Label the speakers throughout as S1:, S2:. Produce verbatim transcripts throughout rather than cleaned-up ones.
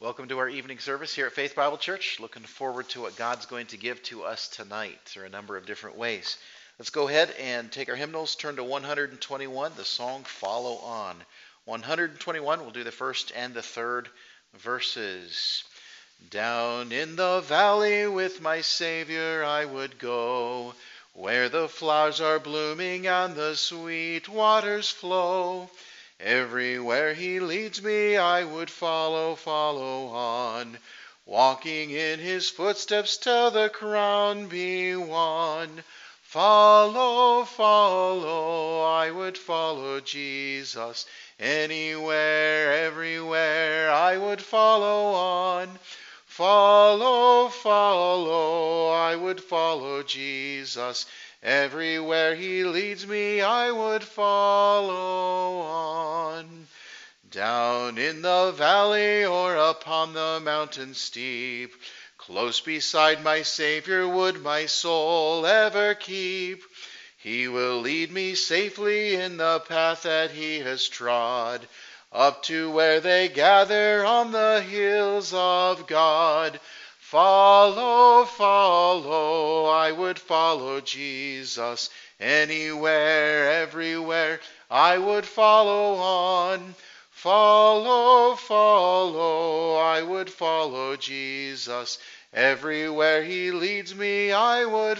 S1: Welcome to our evening service here at Faith Bible Church. Looking forward to what God's going to give to us tonight through a number of different ways. Let's go ahead and take our hymnals, turn to one hundred twenty-one, the song Follow On. one hundred twenty-one, we'll do the first and the third verses. Down in the valley with my Savior I would go, where the flowers are blooming and the sweet waters flow. Everywhere he leads me, I would follow, follow on, walking in his footsteps till the crown be won. Follow, follow, I would follow Jesus. Anywhere, everywhere, I would follow on. Follow, follow, I would follow Jesus. Everywhere he leads me, I would follow on. Down in the valley or upon the mountain steep, close beside my Savior would my soul ever keep. He will lead me safely in the path that he has trod, up to where they gather on the hills of God. Follow, follow, I would follow Jesus. Anywhere, everywhere, I would follow on. Follow, follow, I would follow Jesus. Everywhere he leads me, I would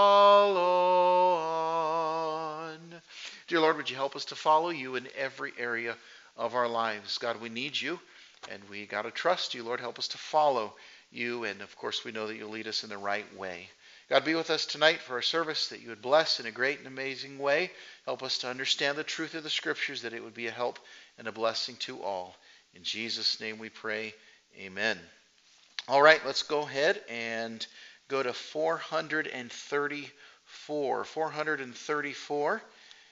S1: follow on. Dear Lord, would you help us to follow you in every area of our lives? God, we need you, and we got to trust you. Lord, help us to follow you, and of course we know that you'll lead us in the right way. God, be with us tonight for our service, that you would bless in a great and amazing way. Help us to understand the truth of the Scriptures, that it would be a help and a blessing to all. In Jesus' name we pray, amen. All right, let's go ahead and go to four hundred thirty-four. four hundred thirty-four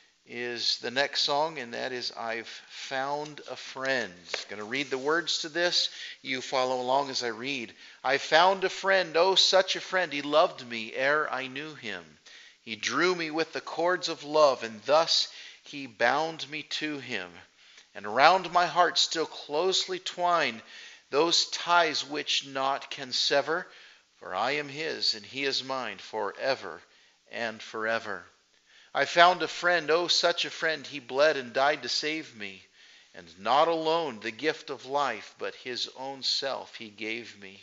S1: is the next song, and that is I've Found a Friend. I'm going to read the words to this. You follow along as I read. I found a friend, oh such a friend. He loved me ere I knew him. He drew me with the cords of love, and thus he bound me to him. And round my heart still closely twine those ties which naught can sever. For I am his, and he is mine, forever and forever. I found a friend, oh such a friend. He bled and died to save me, and not alone the gift of life, but his own self he gave me.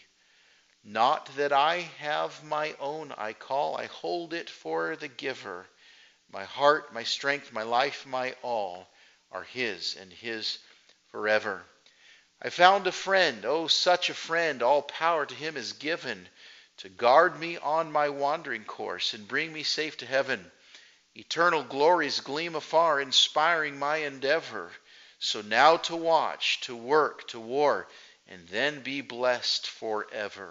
S1: Not that I have my own I call, I hold it for the giver. My heart, my strength, my life, my all are his, and his forever. I found a friend, oh such a friend. All power to him is given, to guard me on my wandering course, and bring me safe to heaven. Eternal glories gleam afar, inspiring my endeavor. So now to watch, to work, to war, and then be blessed forever.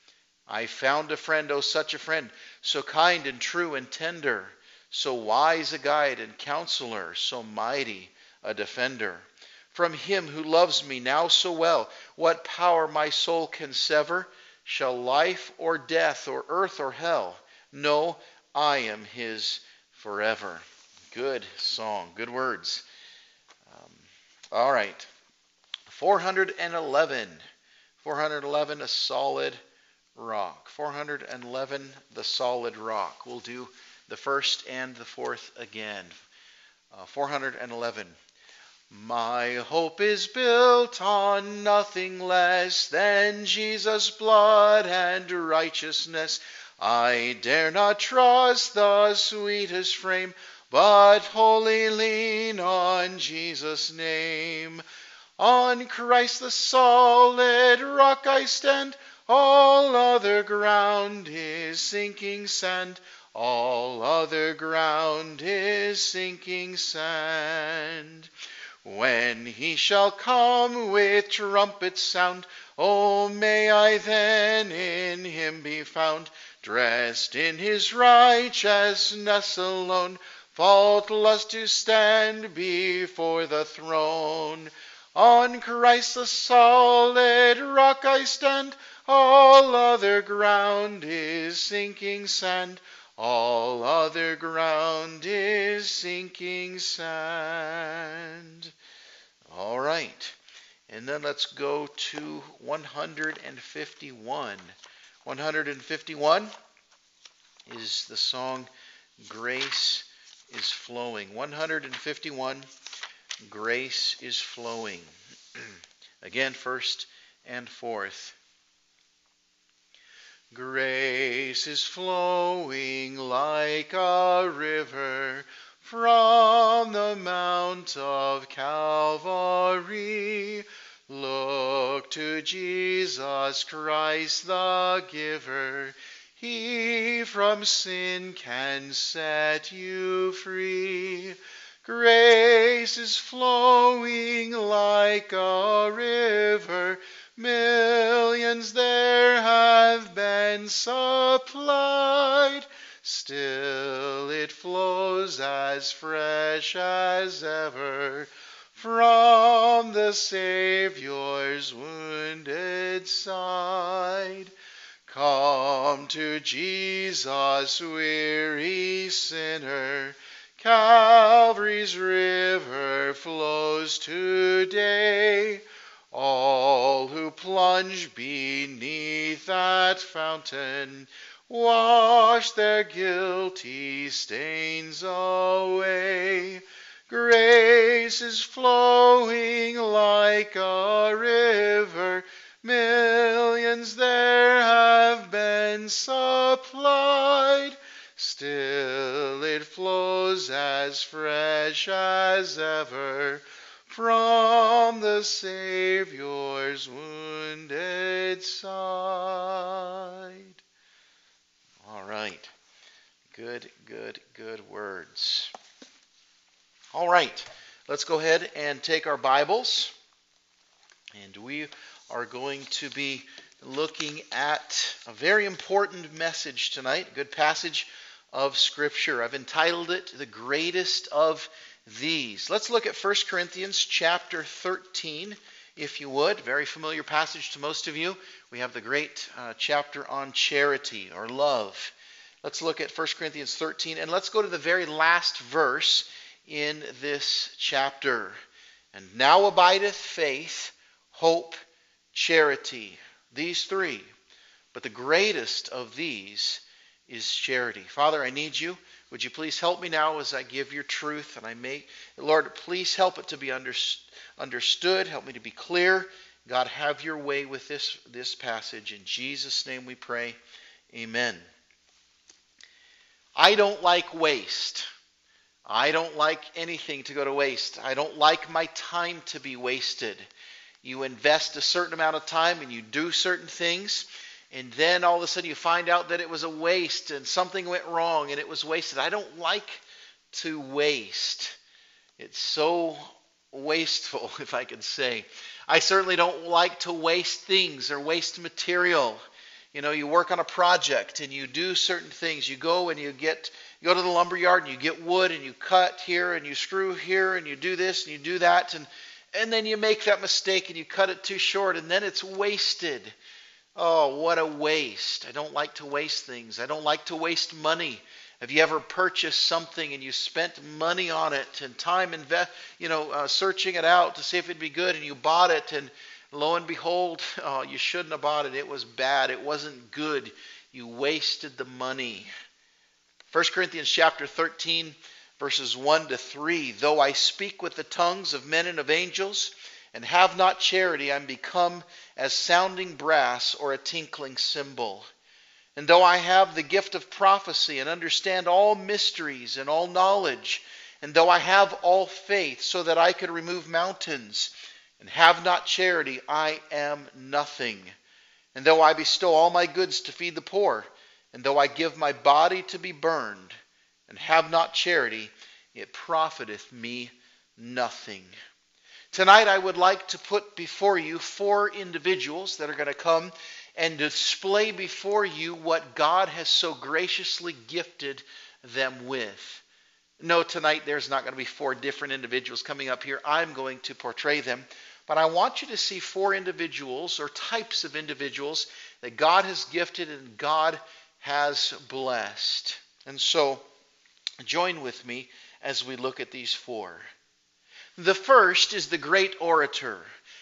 S1: I found a friend, oh such a friend, so kind and true and tender, so wise a guide and counselor, so mighty a defender. From him who loves me now so well, what power my soul can sever? Shall life or death or earth or hell? No, I am his forever. Good song, good words. Um, all right, four hundred eleven. four hundred eleven, a solid rock. four hundred eleven, the solid rock. We'll do the first and the fourth again. Uh, four hundred eleven. My hope is built on nothing less than Jesus' blood and righteousness. I dare not trust the sweetest frame, but wholly lean on Jesus' name. On Christ the solid rock I stand, all other ground is sinking sand. All other ground is sinking sand. When he shall come with trumpet sound, oh may I then in him be found, dressed in his righteousness alone, faultless to stand before the throne. On Christ the solid rock I stand, all other ground is sinking sand. All other ground is sinking sand. All right. And then let's go to one hundred fifty-one. one hundred fifty-one is the song Grace is Flowing. one hundred fifty-one, Grace is Flowing. Again, first and fourth. Grace is flowing like a river from the Mount of Calvary. Look to Jesus Christ the giver. He from sin can set you free. Grace is flowing like a river. Millions there have been supplied. Still it flows as fresh as ever from the Savior's wounded side. Come to Jesus, weary sinner. Calvary's river flows today. All who plunge beneath that fountain wash their guilty stains away. Grace is flowing like a river. Millions there have been supplied. Still it flows as fresh as ever from the Savior's wounded side. All right. Good, good, good words. All right. Let's go ahead and take our Bibles. And we are going to be looking at a very important message tonight. A good passage of Scripture. I've entitled it, The Greatest of These. Let's look at First Corinthians chapter thirteen, if you would. Very familiar passage to most of you. We have the great uh, chapter on charity or love. Let's look at First Corinthians thirteen, and let's go to the very last verse in this chapter. And now abideth faith, hope, charity. These three. But the greatest of these is charity. Father, I need you. Would you please help me now as I give your truth and I make, Lord, please help it to be under, understood. Help me to be clear. God, have your way with this, this passage. In Jesus' name we pray. Amen. I don't like waste. I don't like anything to go to waste. I don't like my time to be wasted. You invest a certain amount of time and you do certain things, and then all of a sudden you find out that it was a waste and something went wrong and it was wasted. I don't like to waste. It's so wasteful, if I could say. I certainly don't like to waste things or waste material. You know, you work on a project and you do certain things. You go and you get, you go to the lumber yard and you get wood and you cut here and you screw here and you do this and you do that, and and then you make that mistake and you cut it too short and then it's wasted. Oh, what a waste. I don't like to waste things. I don't like to waste money. Have you ever purchased something and you spent money on it and time invest, you know, uh, searching it out to see if it'd be good, and you bought it and lo and behold, oh, you shouldn't have bought it. It was bad. It wasn't good. You wasted the money. First Corinthians chapter thirteen, verses one to three. Though I speak with the tongues of men and of angels, and have not charity, I am become as sounding brass or a tinkling cymbal. And though I have the gift of prophecy and understand all mysteries and all knowledge, and though I have all faith so that I could remove mountains, and have not charity, I am nothing. And though I bestow all my goods to feed the poor, and though I give my body to be burned, and have not charity, it profiteth me nothing. Tonight I would like to put before you four individuals that are going to come and display before you what God has so graciously gifted them with. No, tonight there's not going to be four different individuals coming up here. I'm going to portray them. But I want you to see four individuals or types of individuals that God has gifted and God has blessed. And so, join with me as we look at these four. The first is the great orator.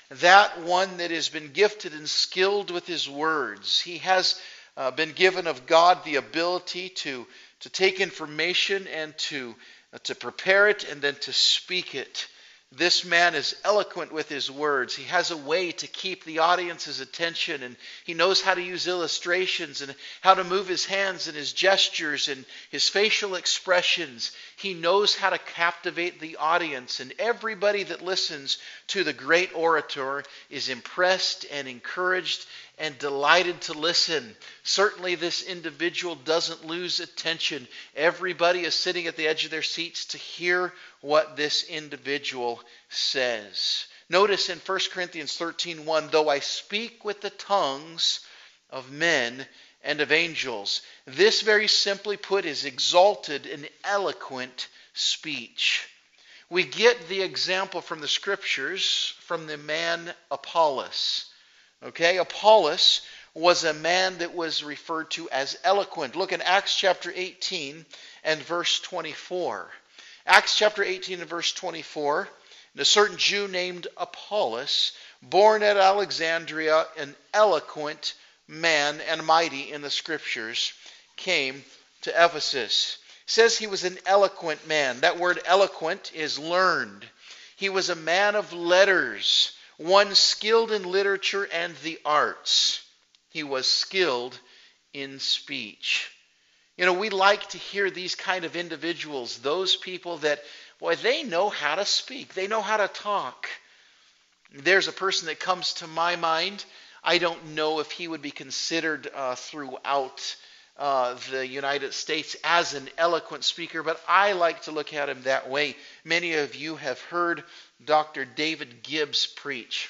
S1: that one that has been gifted and skilled with his words. He has uh, been given of God the ability to, to take information and to, uh, to prepare it and then to speak it. This man is eloquent with his words. He has a way to keep the audience's attention, and he knows how to use illustrations and how to move his hands and his gestures and his facial expressions. He knows how to captivate the audience, and everybody that listens to the great orator is impressed and encouraged and delighted to listen. Certainly this individual doesn't lose attention. Everybody is sitting at the edge of their seats to hear what this individual says. Notice in First Corinthians thirteen one, though I speak with the tongues of men and of angels. This, very simply put, is exalted and eloquent speech. We get the example from the scriptures from the man Apollos. Okay, Apollos was a man that was referred to as eloquent. Look in Acts chapter eighteen and verse twenty-four. Acts chapter eighteen and verse twenty-four. And a certain Jew named Apollos, born at Alexandria, an eloquent man and mighty in the scriptures, came to Ephesus. It says he was an eloquent man. That word eloquent is learned. He was a man of letters, one skilled in literature and the arts. He was skilled in speech. You know, we like to hear these kind of individuals, those people that, boy, they know how to speak. They know how to talk. There's a person that comes to my mind. I don't know if he would be considered uh, throughout uh, the United States as an eloquent speaker, but I like to look at him that way. Many of you have heard Doctor David Gibbs preach.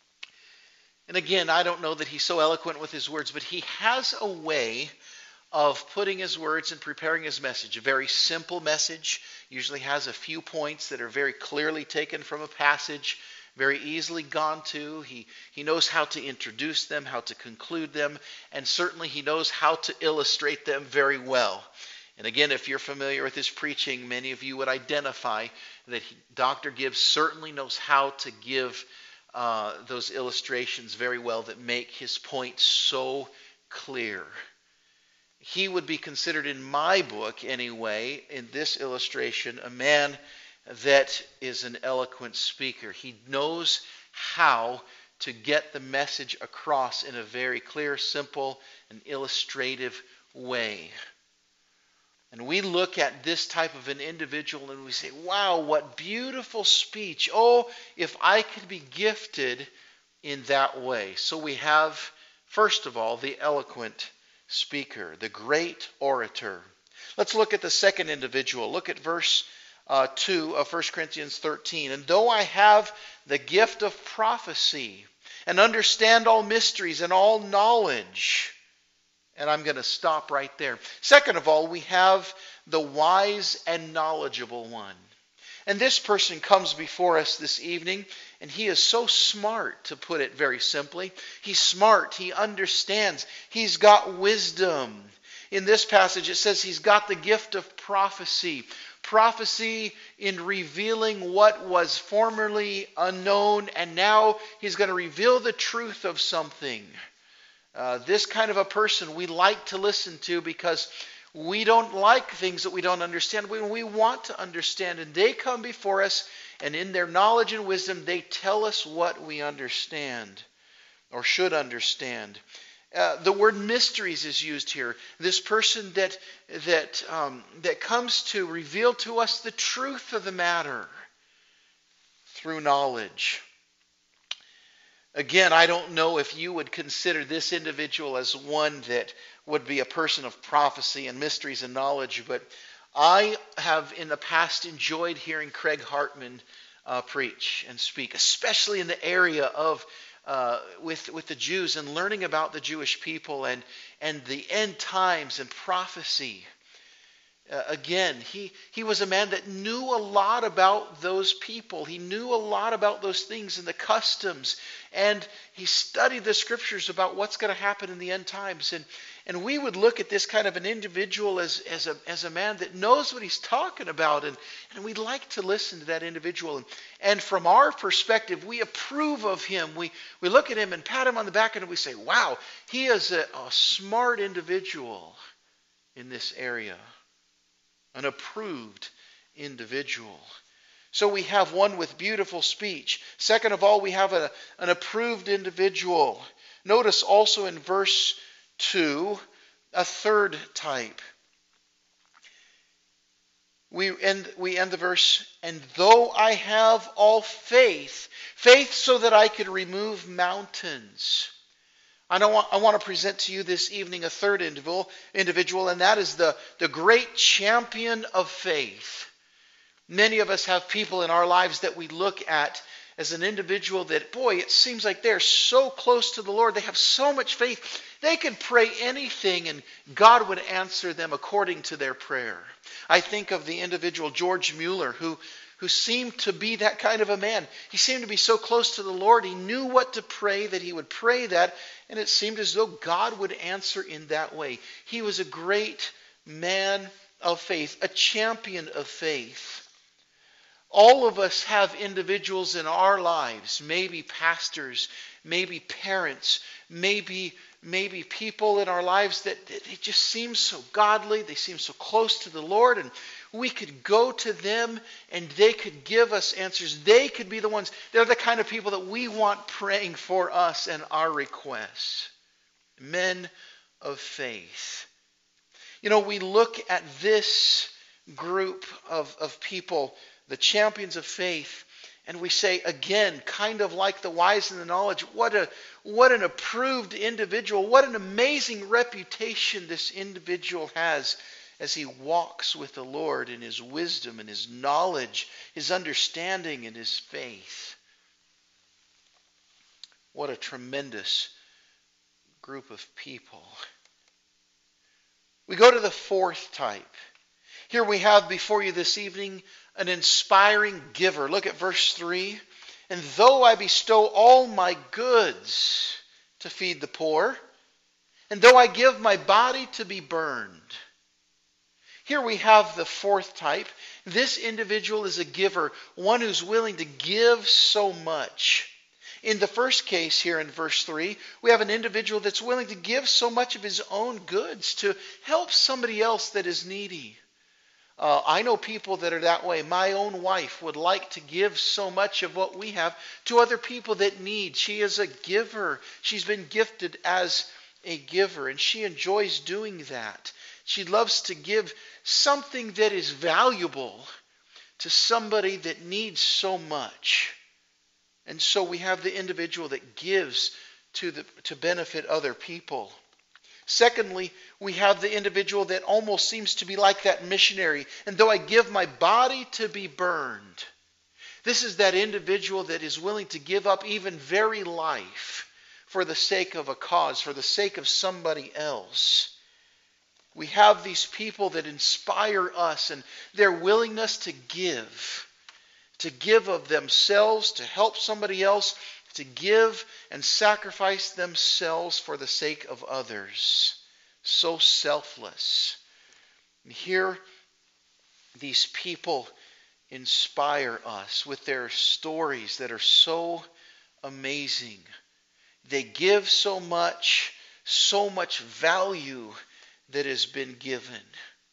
S1: And again, I don't know that he's so eloquent with his words, but he has a way of putting his words and preparing his message. A very simple message, usually has a few points that are very clearly taken from a passage, very easily gone to. He, he knows how to introduce them, how to conclude them, and certainly he knows how to illustrate them very well. And again, if you're familiar with his preaching, many of you would identify that he, Doctor Gibbs certainly knows how to give uh, those illustrations very well that make his point so clear. He would be considered, in my book anyway, in this illustration, a man that is an eloquent speaker. He knows how to get the message across in a very clear, simple, and illustrative way. And we look at this type of an individual and we say, wow, what beautiful speech. Oh, if I could be gifted in that way. So we have, first of all, the eloquent speaker, the great orator. Let's look at the second individual. Look at verse uh, two of First Corinthians thirteen. And though I have the gift of prophecy and understand all mysteries and all knowledge. And I'm going to stop right there. Second of all, we have the wise and knowledgeable one. And this person comes before us this evening, and he is so smart, to put it very simply. He's smart. He understands. He's got wisdom. In this passage, it says he's got the gift of prophecy. Prophecy in revealing what was formerly unknown, and now he's going to reveal the truth of something. Uh, this kind of a person we like to listen to because we don't like things that we don't understand. We, we want to understand, and they come before us, and in their knowledge and wisdom, they tell us what we understand or should understand. Uh, the word mysteries is used here. This person that that um, that comes to reveal to us the truth of the matter through knowledge. Again, I don't know if you would consider this individual as one that would be a person of prophecy and mysteries and knowledge, but I have in the past enjoyed hearing Craig Hartman uh, preach and speak, especially in the area of uh, with with the Jews and learning about the Jewish people and and the end times and prophecy. Uh, again, he, he was a man that knew a lot about those people. He knew a lot about those things and the customs. And he studied the scriptures about what's going to happen in the end times. And, and we would look at this kind of an individual as, as, a, as a man that knows what he's talking about. And, and we'd like to listen to that individual. And, and from our perspective, we approve of him. We, we look at him and pat him on the back and we say, wow, he is a, a smart individual in this area. An approved individual. So we have one with beautiful speech. Second of all, we have a, an approved individual. Notice also in verse two, a third type. We end, we end the verse, and though I have all faith, faith so that I could remove mountains. I, don't want, I want to present to you this evening a third individual, individual, and that is the, the great champion of faith. Many of us have people in our lives that we look at as an individual that, boy, it seems like they're so close to the Lord. They have so much faith. They could pray anything and God would answer them according to their prayer. I think of the individual George Mueller who who seemed to be that kind of a man. He seemed to be so close to the Lord. He knew what to pray, that he would pray that, and it seemed as though God would answer in that way. He was a great man of faith, a champion of faith. All of us have individuals in our lives, maybe pastors, maybe parents, maybe maybe people in our lives that, that they just seem so godly, they seem so close to the Lord, and we could go to them and they could give us answers. They could be the ones, they're the kind of people that we want praying for us and our requests. Men of faith. You know, we look at this group of, of people, the champions of faith, and we say, again, kind of like the wise and the knowledge, what a what an approved individual, what an amazing reputation this individual has as he walks with the Lord in his wisdom and his knowledge, his understanding and his faith. What a tremendous group of people. We go to the fourth type. Here we have before you this evening an inspiring giver. Look at verse three. And though I bestow all my goods to feed the poor, and though I give my body to be burned. Here we have the fourth type. This individual is a giver, one who's willing to give so much. In the first case here in verse three, we have an individual that's willing to give so much of his own goods to help somebody else that is needy. Uh, I know people that are that way. My own wife would like to give so much of what we have to other people that need. She is a giver. She's been gifted as a giver, and she enjoys doing that. She loves to give something that is valuable to somebody that needs so much. And so we have the individual that gives to the to benefit other people. Secondly, we have the individual that almost seems to be like that missionary. And though I give my body to be burned, this is that individual that is willing to give up even very life for the sake of a cause, for the sake of somebody else. We have these people that inspire us and their willingness to give, to give of themselves, to help somebody else, to give and sacrifice themselves for the sake of others. So selfless. And here, these people inspire us with their stories that are so amazing. They give so much, so much value that has been given.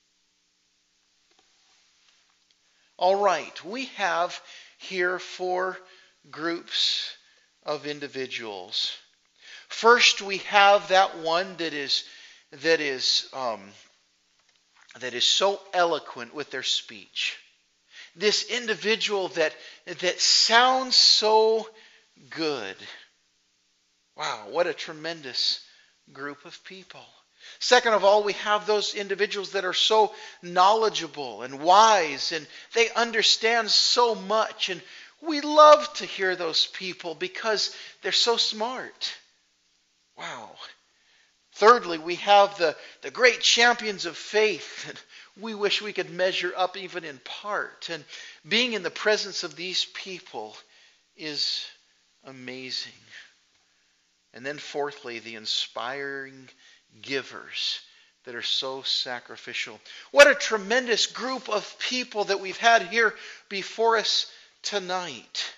S1: All right, we have here four groups of individuals. First, we have that one that is that is um, that is so eloquent with their speech. This individual that that sounds so good. Wow, what a tremendous group of people. Second of all, we have those individuals that are so knowledgeable and wise, and they understand so much, and we love to hear those people because they're so smart. Wow. Thirdly, we have the, the great champions of faith. We wish we could measure up even in part. And being in the presence of these people is amazing. And then fourthly, the inspiring givers that are so sacrificial. What a tremendous group of people that we've had here before us tonight.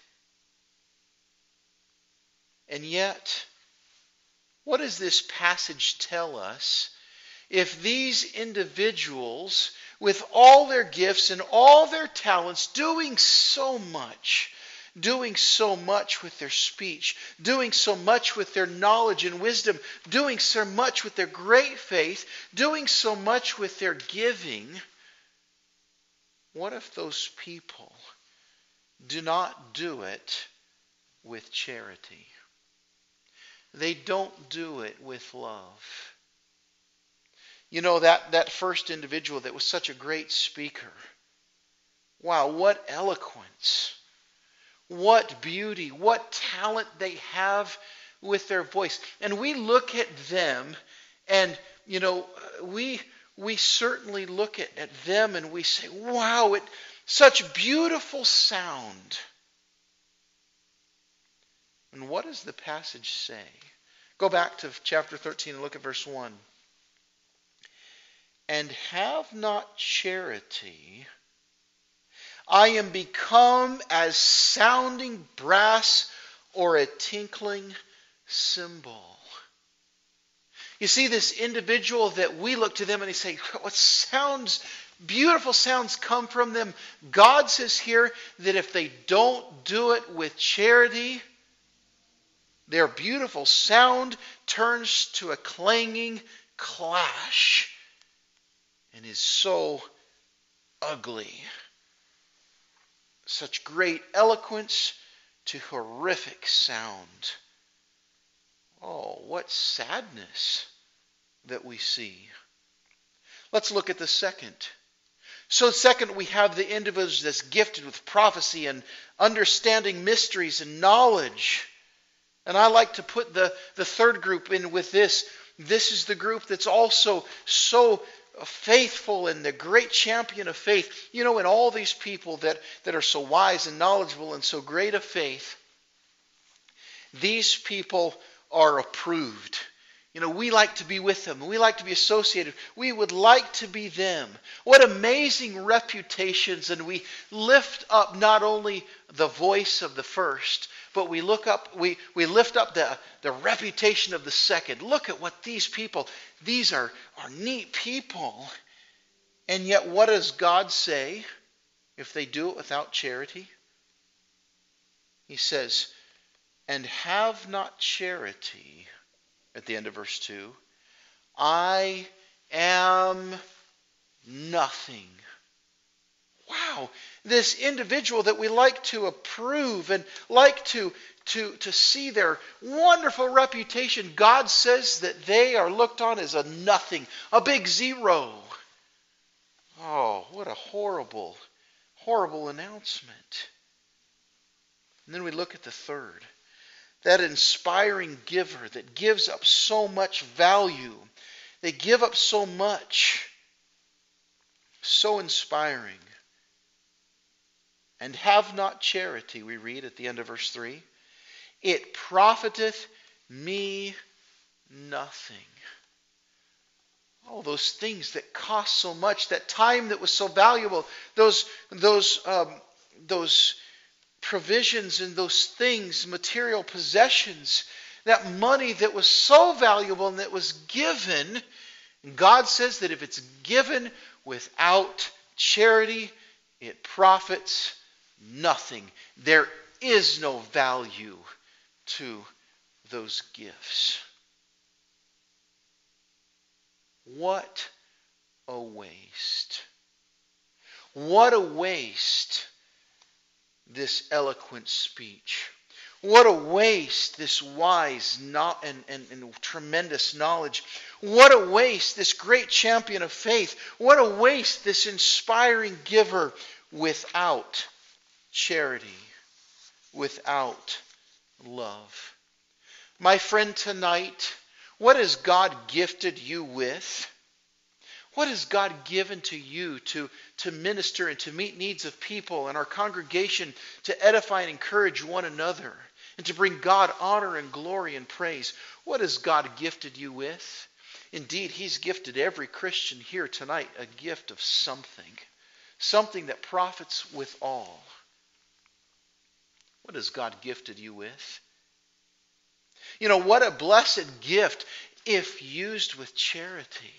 S1: And yet, what does this passage tell us? If these individuals, with all their gifts and all their talents, doing so much, doing so much with their speech, doing so much with their knowledge and wisdom, doing so much with their great faith, doing so much with their giving, what if those people do not do it with charity? They don't do it with love. You know, that, that first individual that was such a great speaker. Wow, what eloquence. What beauty. What talent they have with their voice. And we look at them and, you know, we we certainly look at, at them and we say, wow, it such beautiful sound. And what does the passage say? Go back to chapter thirteen and look at verse one. And have not charity, I am become as sounding brass or a tinkling cymbal. You see, this individual that we look to them and they say, what sounds, beautiful sounds come from them. God says here that if they don't do it with charity, their beautiful sound turns to a clanging clash and is so ugly. Such great eloquence to horrific sound. Oh, what sadness that we see. Let's look at the second. So second, we have the individual that's gifted with prophecy and understanding mysteries and knowledge. And I like to put the, the third group in with this. This is the group that's also so faithful and the great champion of faith. You know, in all these people that, that are so wise and knowledgeable and so great of faith, these people are approved. You know, we like to be with them. We like to be associated. We would like to be them. What amazing reputations. And we lift up not only the voice of the first, but we look up, we, we lift up the, the reputation of the second. Look at what these people, these are, are neat people. And yet what does God say if they do it without charity? He says, and have not charity, at the end of verse two, I am nothing. Wow, this individual that we like to approve and like to, to, to see their wonderful reputation, God says that they are looked on as a nothing, a big zero. Oh, what a horrible, horrible announcement. And then we look at the third. That inspiring giver that gives up so much value. They give up so much. So inspiring. And have not charity, we read at the end of verse three. It profiteth me nothing. Oh, those things that cost so much, that time that was so valuable, those, those, um, those provisions and those things, material possessions, that money that was so valuable and that was given. God says that if it's given without charity, it profits nothing. There is no value to those gifts. What a waste. What a waste. This eloquent speech. What a waste this wise no- and, and, and tremendous knowledge. What a waste this great champion of faith. What a waste this inspiring giver without charity, without love. My friend, tonight What has God gifted you with? What has God given to you to, to minister and to meet needs of people and our congregation, to edify and encourage one another and to bring God honor and glory and praise? What has God gifted you with? Indeed, He's gifted every Christian here tonight a gift of something, something that profits with all. What has God gifted you with? You know, what a blessed gift if used with charity.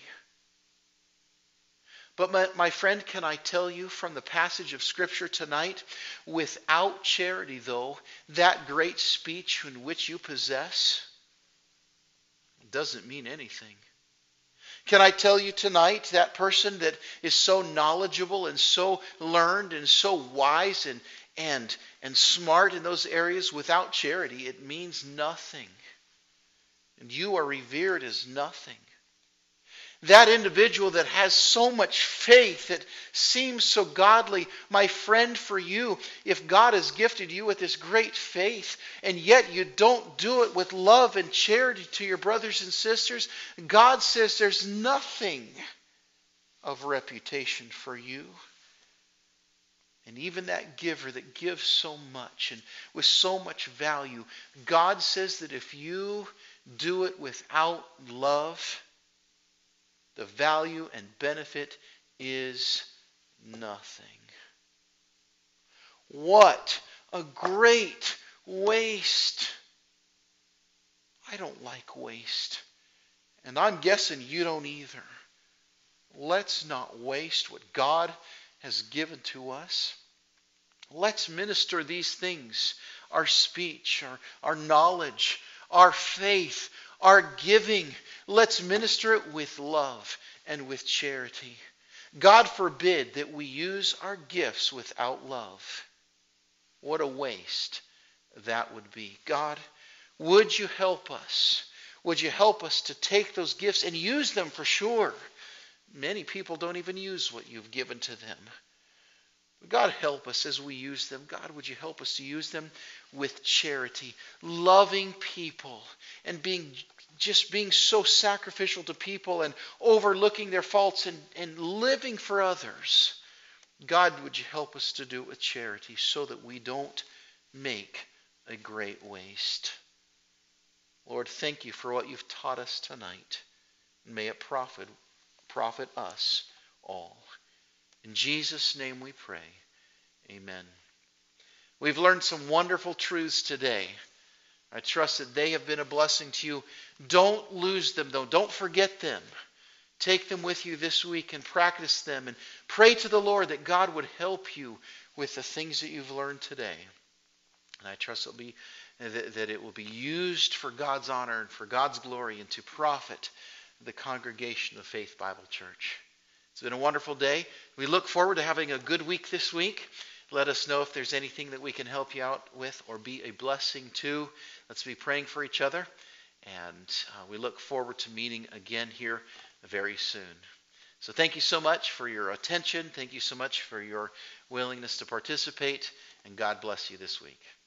S1: But my, my friend, can I tell you from the passage of Scripture tonight, without charity, though, that great speech in which you possess doesn't mean anything. Can I tell you tonight, that person that is so knowledgeable and so learned and so wise and, and, and smart in those areas, without charity, it means nothing. And you are revered as nothing. That individual that has so much faith, that seems so godly, my friend, for you, if God has gifted you with this great faith, and yet you don't do it with love and charity to your brothers and sisters, God says there's nothing of reputation for you. And even that giver that gives so much and with so much value, God says that if you do it without love, the value and benefit is nothing. What a great waste. I don't like waste. And I'm guessing you don't either. Let's not waste what God has given to us. Let's minister these things, our speech, our, our knowledge, our faith, our giving. Let's minister it with love and with charity. God forbid that we use our gifts without love. What a waste that would be. God, would you help us? Would you help us to take those gifts and use them for sure? Many people don't even use what you've given to them. God, help us as we use them. God, would you help us to use them with charity, loving people, and being just being so sacrificial to people and overlooking their faults and, and living for others. God, would you help us to do it with charity so that we don't make a great waste. Lord, thank you for what you've taught us tonight. May it profit, profit us all. In Jesus' name we pray. Amen. We've learned some wonderful truths today. I trust that they have been a blessing to you. Don't lose them, though. Don't forget them. Take them with you this week and practice them. And pray to the Lord that God would help you with the things that you've learned today. And I trust it'll be, that, that it will be used for God's honor and for God's glory and to profit the congregation of Faith Bible Church. It's been a wonderful day. We look forward to having a good week this week. Let us know if there's anything that we can help you out with or be a blessing to. Let's be praying for each other. And uh, we look forward to meeting again here very soon. So thank you so much for your attention. Thank you so much for your willingness to participate. And God bless you this week.